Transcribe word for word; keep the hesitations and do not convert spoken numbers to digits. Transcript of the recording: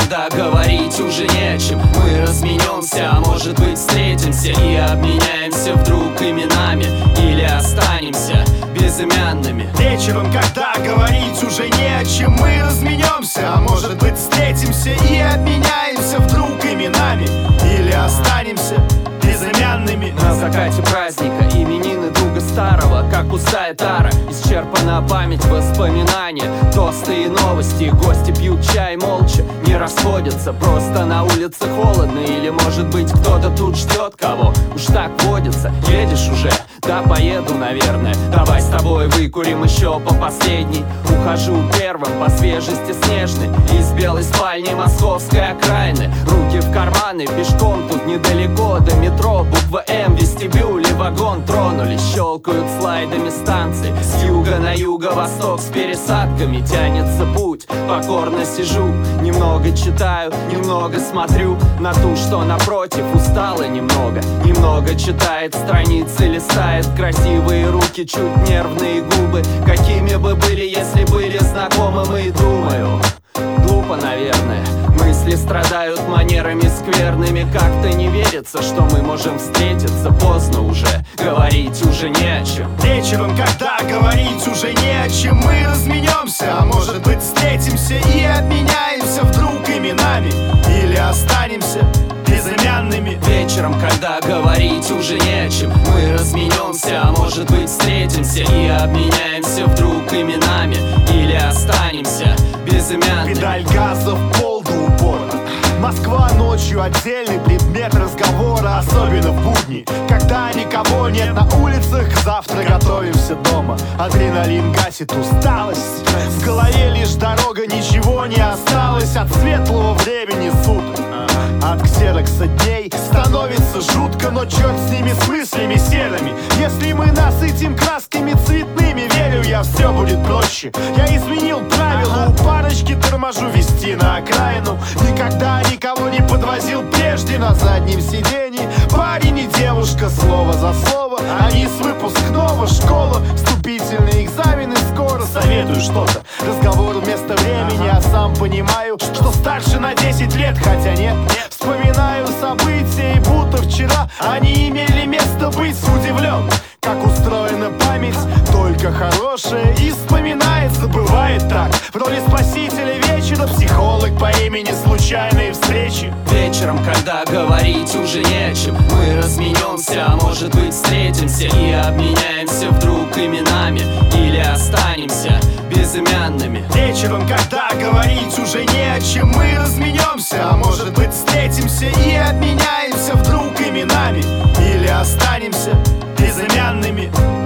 когда говорить уже не о чем. Мы разменемся, а может быть встретимся и обменяемся вдруг именами, или останемся безымянными. Вечером, когда говорить уже не о чем, мы разменемся, а может быть встретимся и обменяемся вдруг именами, или останемся безымянными. На закате праздника именины друга старого, как пустая тара, исчерпана память, воспоминания, тосты и новости. Гости пьют чай молча, не расходятся, просто на улице холодно, или может быть кто-то тут ждет кого. Уж так водится, едешь уже? Да, поеду, наверное. Давай с тобой выкурим еще по последней. Ухожу первым по свежести снежной из белой спальни московской окраины. Руки в карманы, пешком тут недалеко до метро. Буква М, вестибюль и вагон тронулись. Щелкают слайдами станции с юга на юго-восток. С пересадками тянется путь, покорно сижу. Немного читаю, немного смотрю на ту, что напротив. Устала немного, немного читает страницы, листает. Красивые руки, чуть нервные губы, какими бы были, если были знакомы мы. Думаю, глупо, наверное, мысли страдают манерами скверными. Как-то не верится, что мы можем встретиться. Поздно уже, говорить уже не о чем. Вечером, когда говорить уже не о чем, мы разменемся, а может быть встретимся и обменяемся вдруг именами, или останемся безымянными. Вечером, когда говорить уже не о чем, мы разменемся, а может быть встретимся и обменяемся вдруг именами, или останемся безымянными. Педаль газа в пол до упора. Москва ночью — отдельный предмет разговора, особенно в будни, когда никого нет на улицах. Завтра готовимся дома, адреналин гасит усталость. В голове лишь дорога, ничего не осталось от светлого времени суток. От ксерокса дней становится жутко, но черт с ними, с мыслями серыми. Если мы насытим красками цветными, верю я, все будет проще. Я изменил правила, у парочки торможу вести на окраину. Никогда никого не подвозил прежде на заднем сиденье. Парень и девушка, слово за слово, они с выпускного школа. Вступительные экзамены скоро, советую что-то. Разговор вместо времени, а сам понимаю, что старше на десять лет, хотя нет. Вспоминаю события, и будто вчера они имели место быть. Удивлен, как устроена память, только хорошее и вспоминается, бывает так. В роли спасителя вечера психолог по имени случайные встречи. Вечером, когда говорить уже не о чем, мы разменемся, а может быть встретимся и обменяемся вдруг именами, или останемся безымянными. Вечером, когда говорить уже не о чем, мы разменемся, а может быть встретимся и обменяемся вдруг именами, или останемся безымянными.